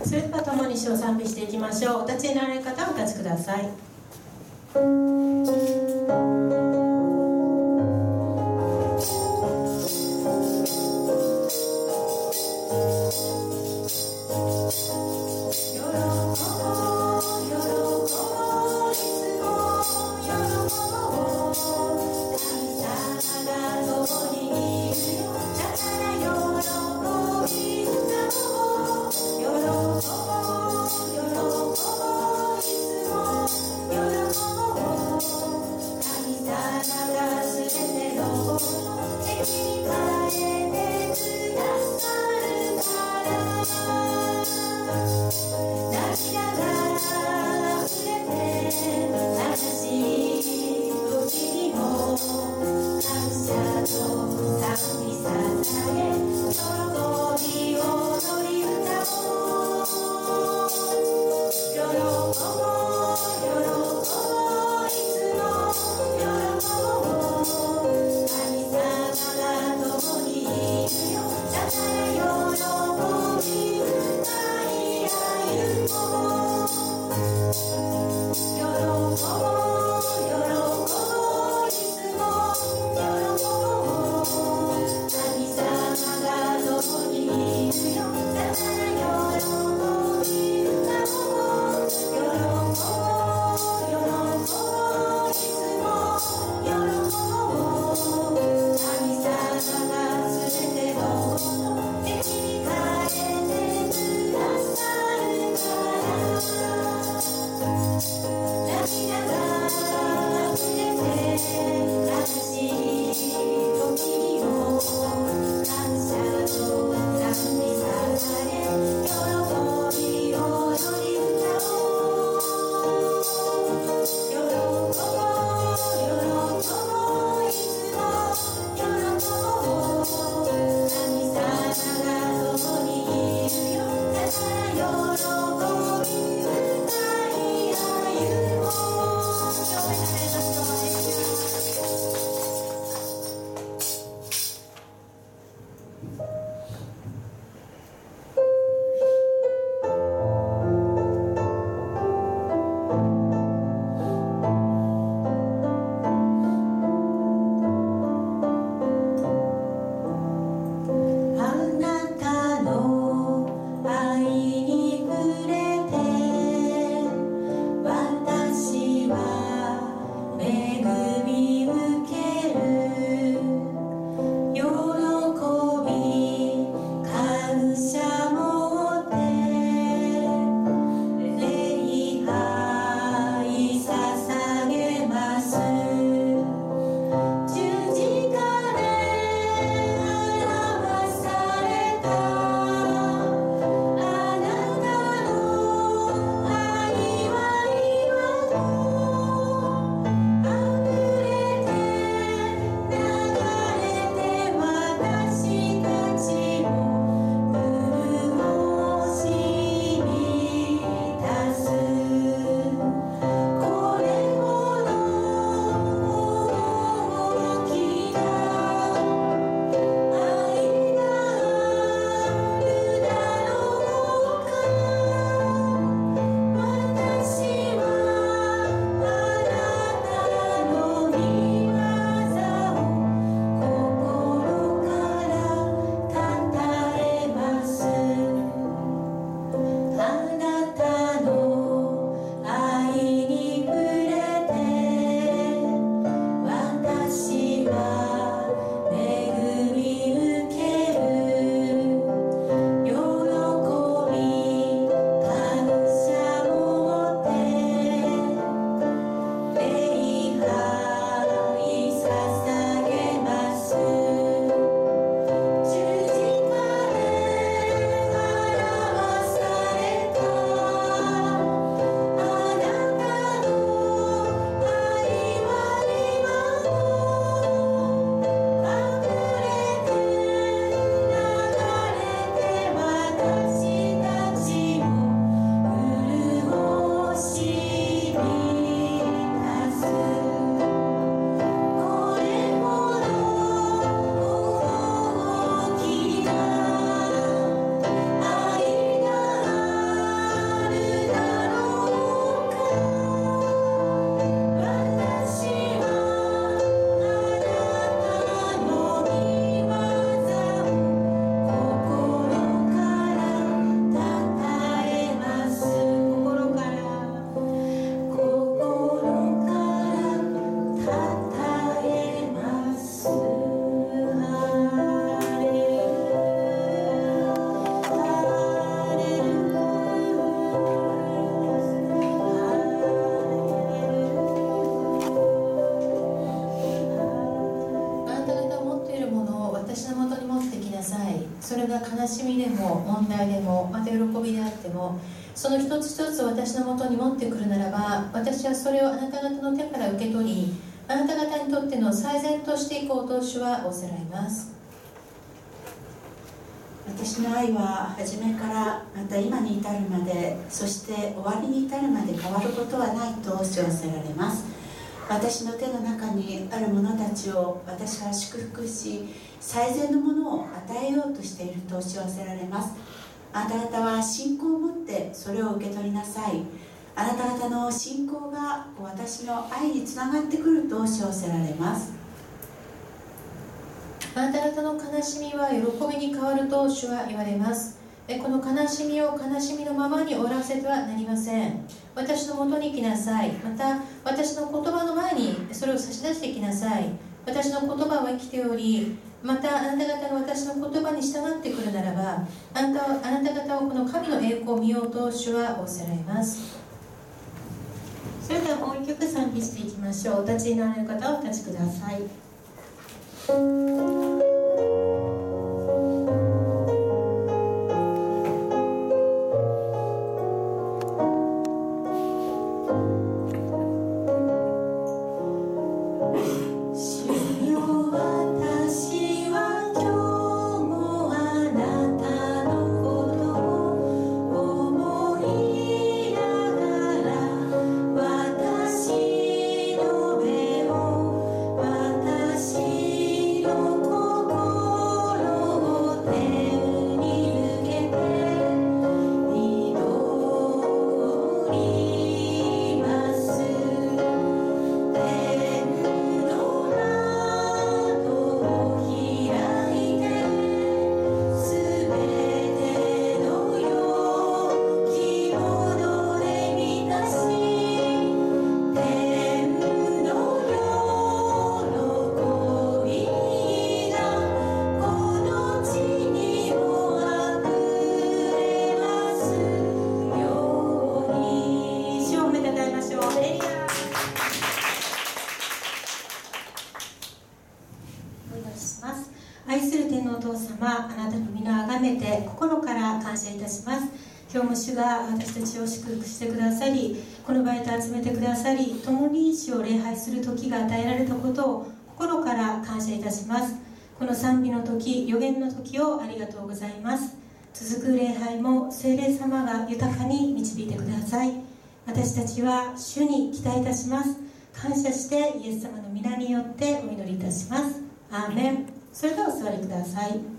それでは共に主を賛美していきましょう。お立ちになられる方はお立ちください。 神様でも問題でもまた喜びであっても、その一つ一つを私のもとに持ってくるならば、私はそれをあなた方の手から受け取り、あなた方にとっての最善としていこうと主は仰せられます。 私の愛は初めからまた今に至るまで、そして終わりに至るまで変わることはないと主はせられます。私の手の中にある者たちを私は祝福し、最善のものを与えようとしていると主はせられます。あなた方は信仰を持ってそれを受け取りなさい。あなた方の信仰が私の愛につながってくると主はせられます。 あなた方の悲しみは喜びに変わると主は言われます。この悲しみを悲しみのままに終わらせてはなりません。私のもとに来なさい。また私の言葉の前にそれを差し出してきなさい。私の言葉は生きており、またあなた方が私の言葉に従ってくるならば、あなた方はこの神の栄光を見ようと主は仰せられます。それではもう一曲賛美していきましょう。お立ちになられる方はお立ちください。愛する天のお父様、あなたの皆をあがめて心から感謝いたします。今日も主が私たちを祝福してくださり、この場へと集めてくださり、共に主を礼拝する時が与えられたことを心から感謝いたします。この賛美の時、予言の時をありがとうございます。続く礼拝も聖霊様が豊かに導いてください。私たちは主に期待いたします。感謝してイエス様の皆によってお祈りいたします。アーメン。それではお座りください。